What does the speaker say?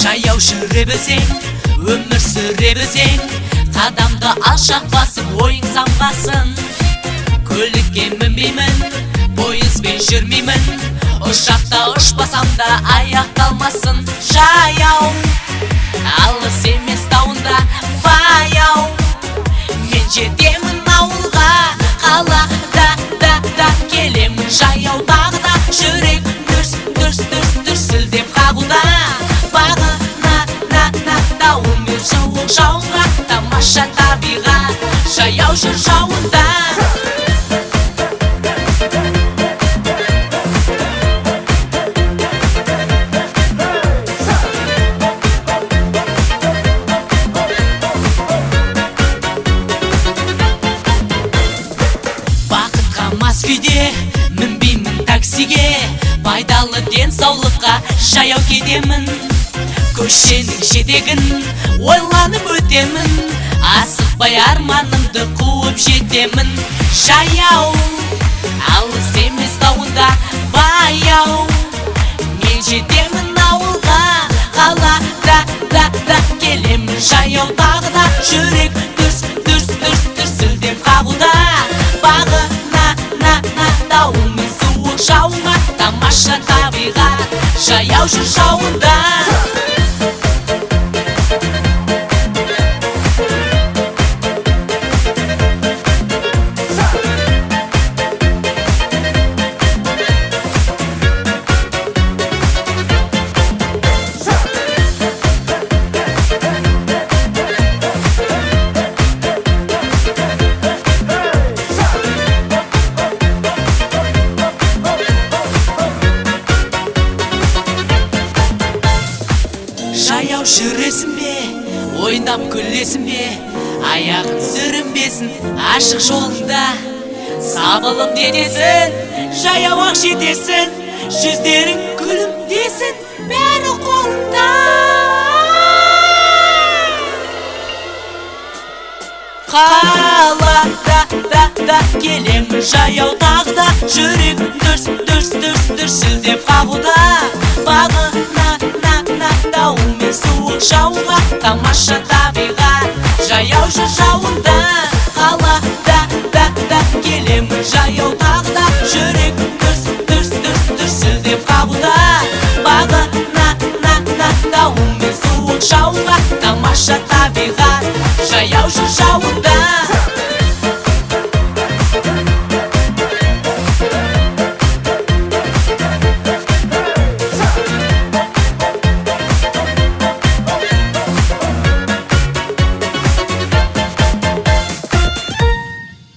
Жаяу жүре білсең, өмір сүре білсең, қадамды алшақ басып ойың самғасын. Көлікке мінбеймін, пойызбен жүрмеймін, ұшақта ұшпасам да аяқталмасын. Жаяу, алыс емес тауында баяу, мен жетемін ауылға, қалада да келемін жаяу тағы да. Жүрек дүрсілдеп қағуда, бағына дауылмен суық жауынға, тамаша табиғат, жаяу жүр жауында. Бақытқа мас күйде мінбеймін таксиге, пайдалы денсаулыққа жаяу кетемін. Көшенің жетегін ойланып өтемін, асықпай арманымды қуып жетемін. Жаяу, алыс емес тауында баяу, мен жетемін ауылға, қалада да келемін жаяу тағы да. Жүрек дүрсілдеп қағуда, бағына дауылмен суық жауынға, тамаша табиғат, жаяу жүр жауында. Жаяу жүресің бе, ойнап күлесің бе, аяғын сүрінбесін ашық жолында. Сабылып детесін, жаяу ақ жетесін, жүздерің күлімдесін, бәрі қолында. Қалада да келемін жаяу тағы да. Жүрек дүрсілдеп қағуда, бағына дауылмен суық жауынға, тамаша табиғат, жаяу жүр жауында. Қалада келемін жаяу тағы да. Жүрек дүрсілдеп қағуда, бағына дауылмен суық жауынға, тамаша табиғат, жаяу жүр жауында.